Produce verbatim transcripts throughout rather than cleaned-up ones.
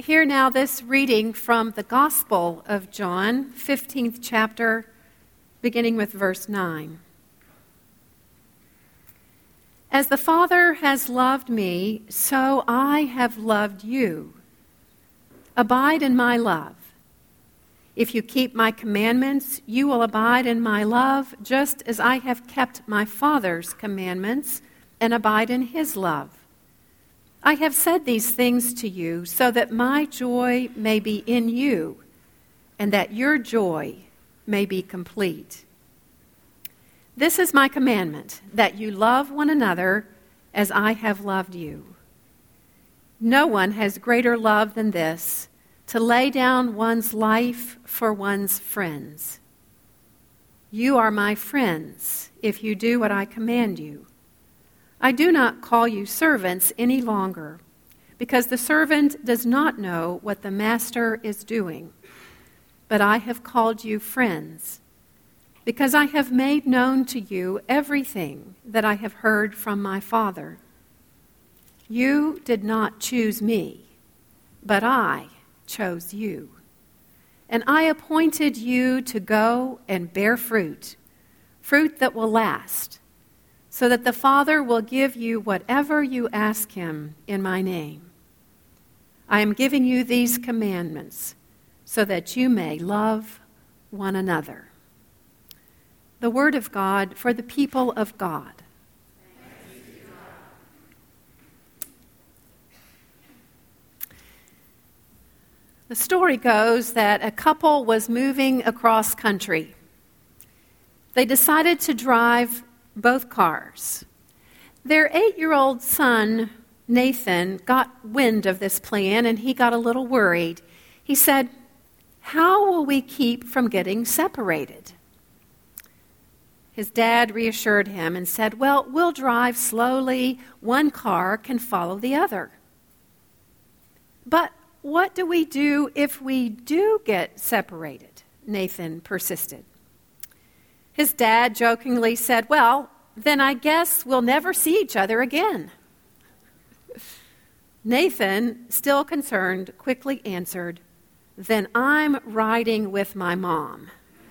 hear now this reading from the Gospel of John, fifteenth chapter, beginning with verse nine. As the Father has loved me, so I have loved you. Abide in my love. If you keep my commandments, you will abide in my love, just as I have kept my Father's commandments and abide in his love. I have said these things to you so that my joy may be in you and that your joy may be complete. This is my commandment, that you love one another as I have loved you. No one has greater love than this, to lay down one's life for one's friends. You are my friends if you do what I command you. I do not call you servants any longer, because the servant does not know what the master is doing. But I have called you friends, because I have made known to you everything that I have heard from my Father. You did not choose me, but I chose you. And I appointed you to go and bear fruit, fruit that will last, so that the Father will give you whatever you ask him in my name. I am giving you these commandments so that you may love one another. The word of God for the people of God. The story goes that a couple was moving across country. They decided to drive both cars. Their eight-year-old son, Nathan, got wind of this plan and he got a little worried. He said, "How will we keep from getting separated?" His dad reassured him and said, "Well, we'll drive slowly. One car can follow the other." "But what do we do if we do get separated?" Nathan persisted. His dad jokingly said, "Well, then I guess we'll never see each other again." Nathan, still concerned, quickly answered, "Then I'm riding with my mom."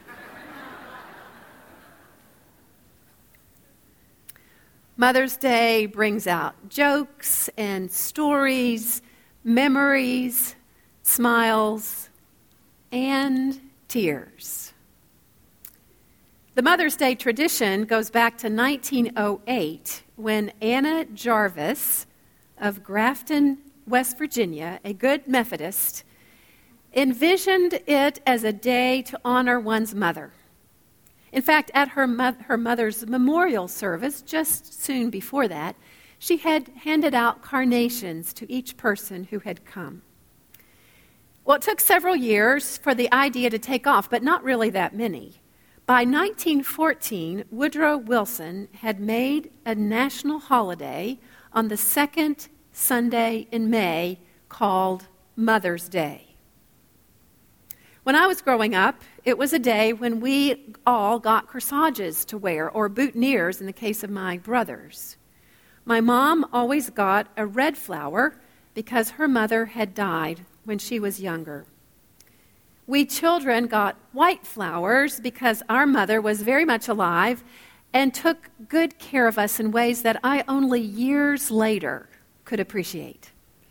Mother's Day brings out jokes and stories, memories, smiles, and tears. The Mother's Day tradition goes back to nineteen oh eight when Anna Jarvis of Grafton, West Virginia, a good Methodist, envisioned it as a day to honor one's mother. In fact, at her, mo- her mother's memorial service, just soon before that, she had handed out carnations to each person who had come. Well, it took several years for the idea to take off, but not really that many. By nineteen fourteen, Woodrow Wilson had made a national holiday on the second Sunday in May called Mother's Day. When I was growing up, it was a day when we all got corsages to wear, or boutonnieres in the case of my brothers. My mom always got a red flower because her mother had died when she was younger. We children got white flowers because our mother was very much alive and took good care of us in ways that I only years later could appreciate.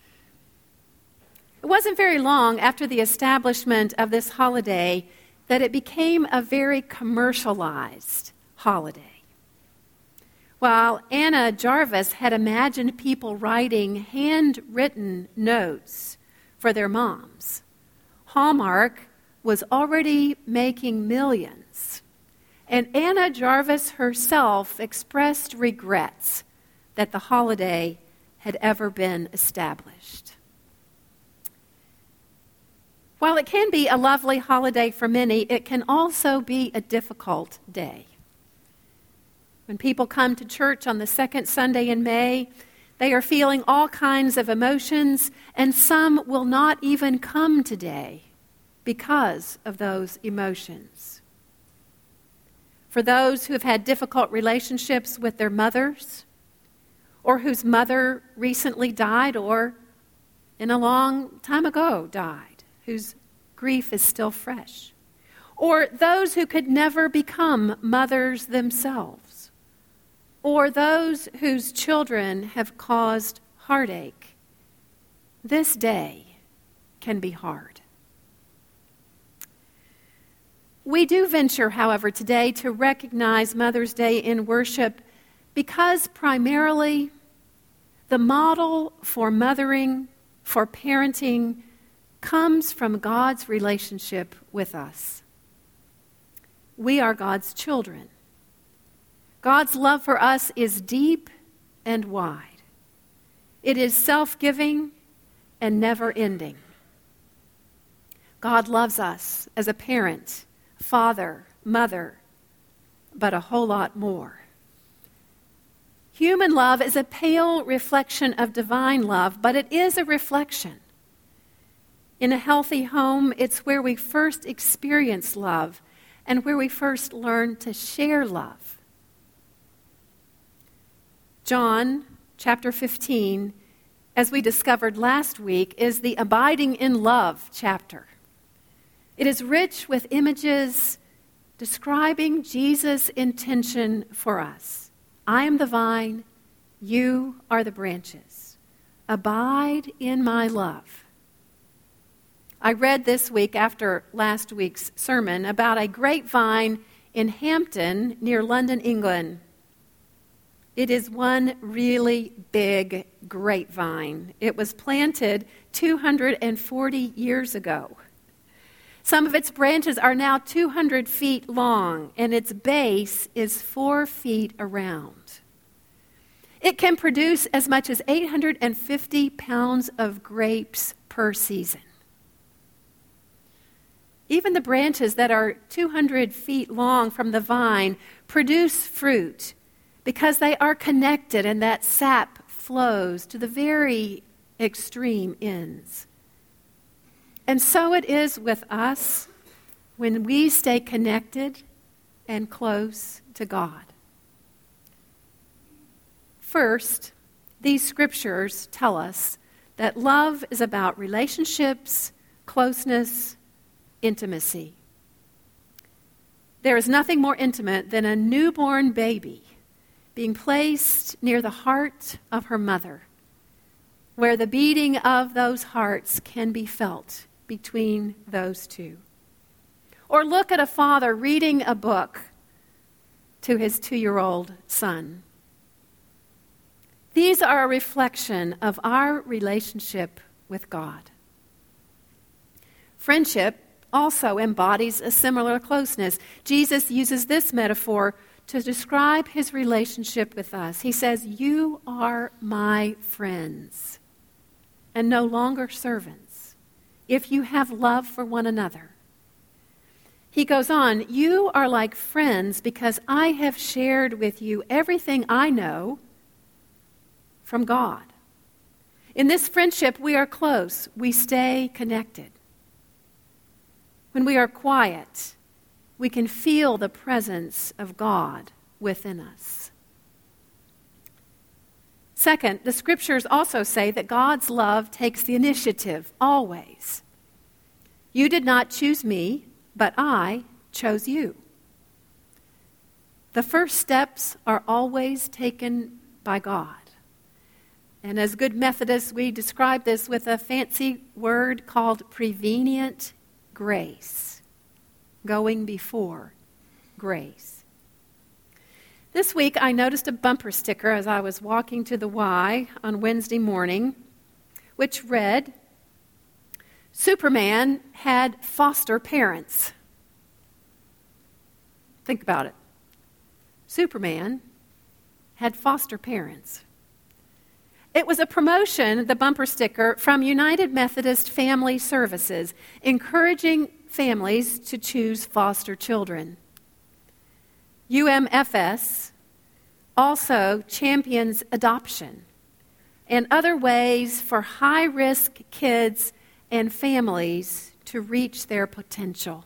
It wasn't very long after the establishment of this holiday that it became a very commercialized holiday. While Anna Jarvis had imagined people writing handwritten notes for their moms, Hallmark was already making millions, and Anna Jarvis herself expressed regrets that the holiday had ever been established. While it can be a lovely holiday for many, it can also be a difficult day. When people come to church on the second Sunday in May, they are feeling all kinds of emotions, and some will not even come today because of those emotions. For those who have had difficult relationships with their mothers, or whose mother recently died, or and a long time ago died, whose grief is still fresh. Or those who could never become mothers themselves. Or those whose children have caused heartache. This day can be hard. We do venture, however, today to recognize Mother's Day in worship because primarily the model for mothering, for parenting, comes from God's relationship with us. We are God's children. God's love for us is deep and wide. It is self-giving and never-ending. God loves us as a parent, father, mother, but a whole lot more. Human love is a pale reflection of divine love, but it is a reflection. In a healthy home, it's where we first experience love and where we first learn to share love. John chapter fifteen, as we discovered last week, is the abiding in love chapter. It is rich with images describing Jesus' intention for us. I am the vine, you are the branches. Abide in my love. I read this week after last week's sermon about a grapevine in Hampton near London, England. It is one really big grapevine. It was planted two hundred forty years ago. Some of its branches are now two hundred feet long, and its base is four feet around. It can produce as much as eight hundred fifty pounds of grapes per season. Even the branches that are two hundred feet long from the vine produce fruit because they are connected and that sap flows to the very extreme ends. And so it is with us when we stay connected and close to God. First, these scriptures tell us that love is about relationships, closeness, intimacy. There is nothing more intimate than a newborn baby being placed near the heart of her mother, where the beating of those hearts can be felt between those two. Or look at a father reading a book to his two-year-old son. These are a reflection of our relationship with God. Friendship also embodies a similar closeness. Jesus uses this metaphor to describe his relationship with us. He says, "You are my friends, and no longer servants, if you have love for one another." He goes on, "You are like friends because I have shared with you everything I know from God." In this friendship, we are close. We stay connected. When we are quiet, we can feel the presence of God within us. Second, the scriptures also say that God's love takes the initiative, always. You did not choose me, but I chose you. The first steps are always taken by God. And as good Methodists, we describe this with a fancy word called prevenient grace, going before grace. This week, I noticed a bumper sticker as I was walking to the Y on Wednesday morning, which read, "Superman had foster parents." Think about it. Superman had foster parents. It was a promotion, the bumper sticker, from United Methodist Family Services, encouraging families to choose foster children. U M F S also champions adoption and other ways for high-risk kids and families to reach their potential.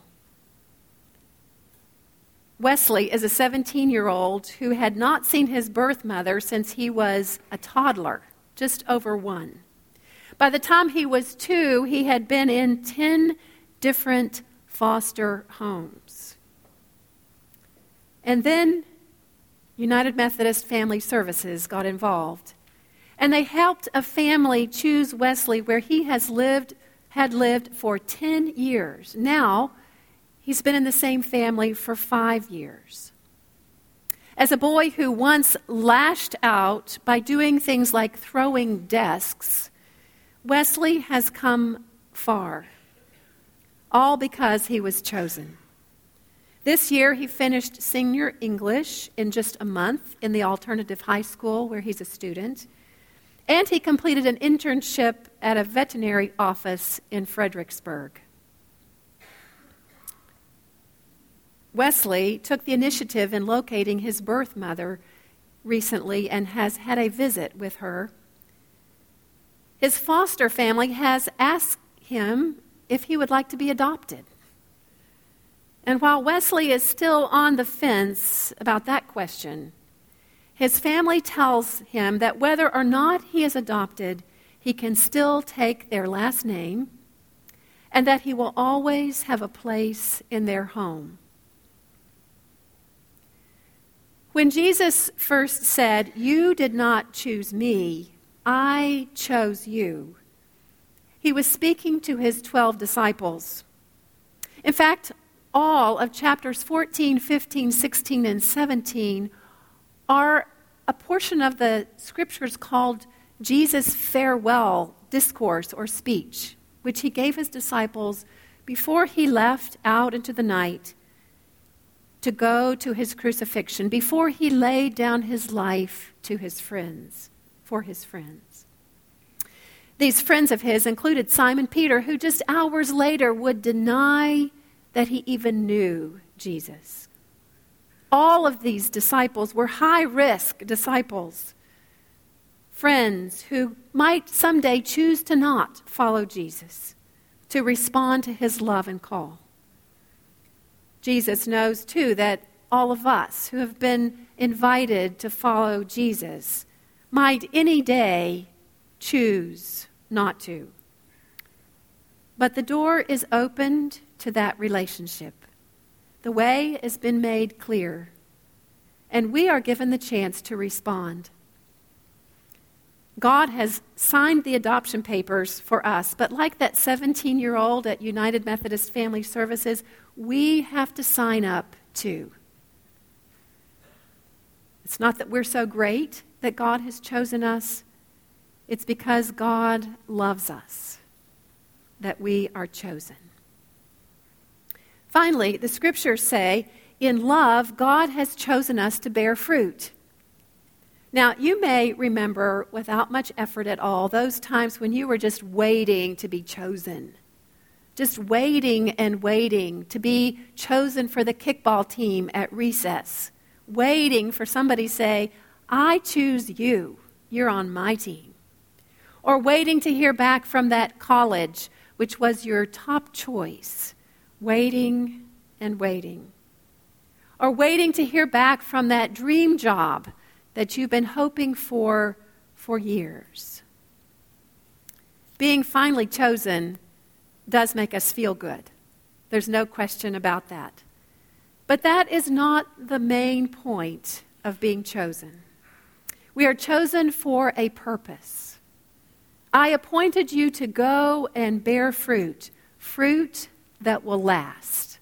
Wesley is a seventeen-year-old who had not seen his birth mother since he was a toddler, just over one. By the time he was two, he had been in ten different foster homes. And then United Methodist Family Services got involved, and they helped a family choose Wesley, where he has lived, had lived for ten years. Now, he's been in the same family for five years. As a boy who once lashed out by doing things like throwing desks, Wesley has come far, all because he was chosen. This year, he finished senior English in just a month in the alternative high school where he's a student, and he completed an internship at a veterinary office in Fredericksburg. Wesley took the initiative in locating his birth mother recently and has had a visit with her. His foster family has asked him if he would like to be adopted. And while Wesley is still on the fence about that question, his family tells him that whether or not he is adopted, he can still take their last name and that he will always have a place in their home. When Jesus first said, "You did not choose me, I chose you," he was speaking to his twelve disciples. In fact, all of chapters fourteen, fifteen, sixteen, and seventeen are a portion of the scriptures called Jesus' farewell discourse or speech, which he gave his disciples before he left out into the night to go to his crucifixion, before he laid down his life to his friends, for his friends. These friends of his included Simon Peter, who just hours later would deny that he even knew Jesus. All of these disciples were high-risk disciples, friends who might someday choose to not follow Jesus, to respond to his love and call. Jesus knows, too, that all of us who have been invited to follow Jesus might any day choose not to. But the door is opened to that relationship. The way has been made clear, and we are given the chance to respond. God has signed the adoption papers for us, but like that seventeen-year-old at United Methodist Family Services, we have to sign up too. It's not that we're so great that God has chosen us. It's because God loves us that we are chosen. Finally, the scriptures say, in love, God has chosen us to bear fruit. Now, you may remember, without much effort at all, those times when you were just waiting to be chosen. Just waiting and waiting to be chosen for the kickball team at recess. Waiting for somebody to say, I choose you. You're on my team. Or waiting to hear back from that college, which was your top choice. Waiting and waiting. Or waiting to hear back from that dream job that you've been hoping for for years. Being finally chosen does make us feel good. There's no question about that. But that is not the main point of being chosen. We are chosen for a purpose. I appointed you to go and bear fruit, fruit that will last.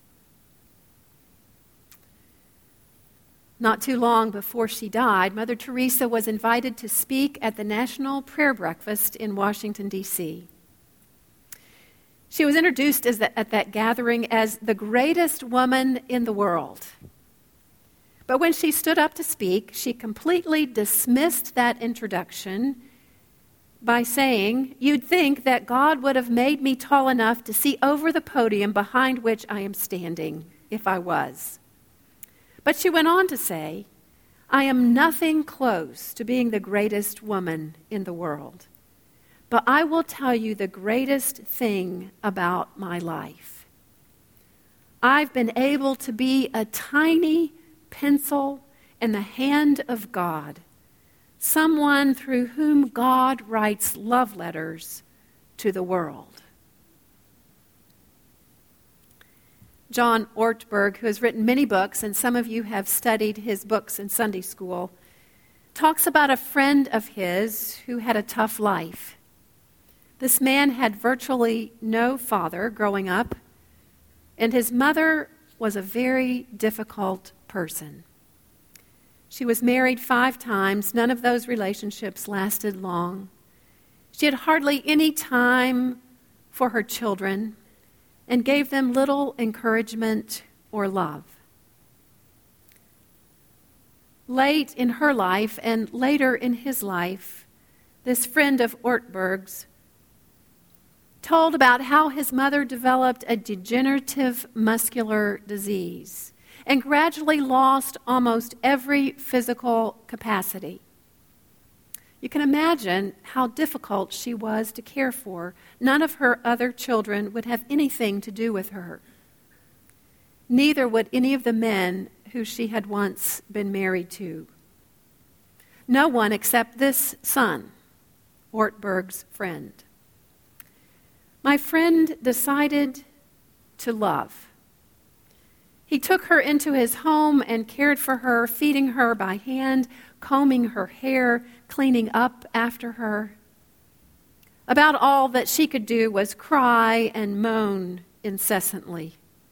Not too long before she died, Mother Teresa was invited to speak at the National Prayer Breakfast in Washington, D C She was introduced as the, at that gathering as the greatest woman in the world. But when she stood up to speak, she completely dismissed that introduction by saying, "You'd think that God would have made me tall enough to see over the podium behind which I am standing, if I was." But she went on to say, "I am nothing close to being the greatest woman in the world. But I will tell you the greatest thing about my life. I've been able to be a tiny pencil in the hand of God, someone through whom God writes love letters to the world. John Ortberg, who has written many books, and some of you have studied his books in Sunday school, talks about a friend of his who had a tough life. This man had virtually no father growing up, and his mother was a very difficult person. She was married five times. None of those relationships lasted long. She had hardly any time for her children and gave them little encouragement or love. Late in her life and later in his life, this friend of Ortberg's told about how his mother developed a degenerative muscular disease and gradually lost almost every physical capacity. You can imagine how difficult she was to care for. None of her other children would have anything to do with her. Neither would any of the men who she had once been married to. No one except this son, Ortberg's friend. My friend decided to love. He took her into his home and cared for her, feeding her by hand, combing her hair, cleaning up after her. About all that she could do was cry and moan incessantly.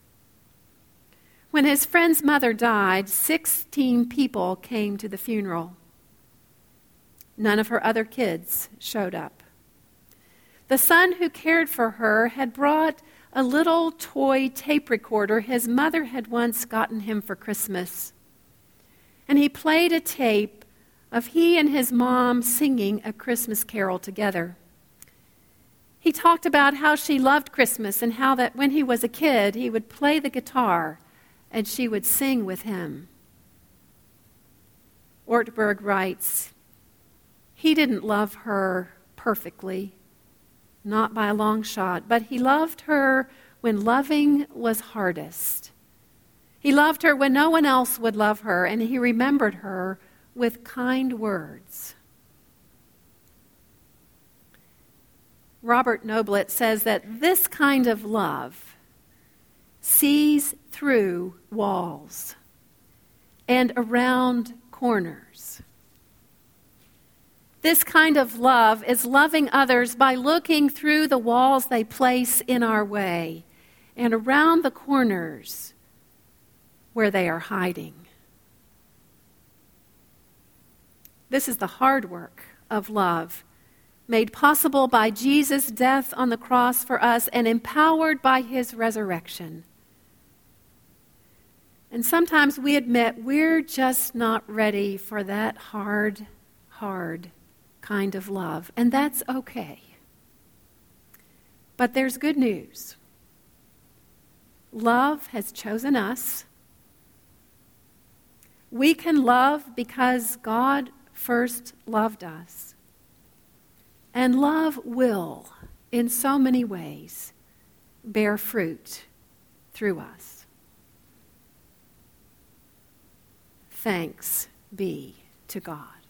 When his friend's mother died, sixteen people came to the funeral. None of her other kids showed up. The son who cared for her had brought a little toy tape recorder his mother had once gotten him for Christmas. And he played a tape of he and his mom singing a Christmas carol together. He talked about how she loved Christmas and how that when he was a kid, he would play the guitar and she would sing with him. Ortberg writes, he didn't love her perfectly, not by a long shot, but he loved her when loving was hardest. He loved her when no one else would love her, and he remembered her with kind words. Robert Noblitt says that this kind of love sees through walls and around corners. This kind of love is loving others by looking through the walls they place in our way and around the corners where they are hiding. This is the hard work of love, made possible by Jesus' death on the cross for us and empowered by his resurrection. And sometimes we admit we're just not ready for that hard, hard kind of love, and that's okay. But there's good news. Love has chosen us. We can love because God first loved us. And love will, in so many ways, bear fruit through us. Thanks be to God.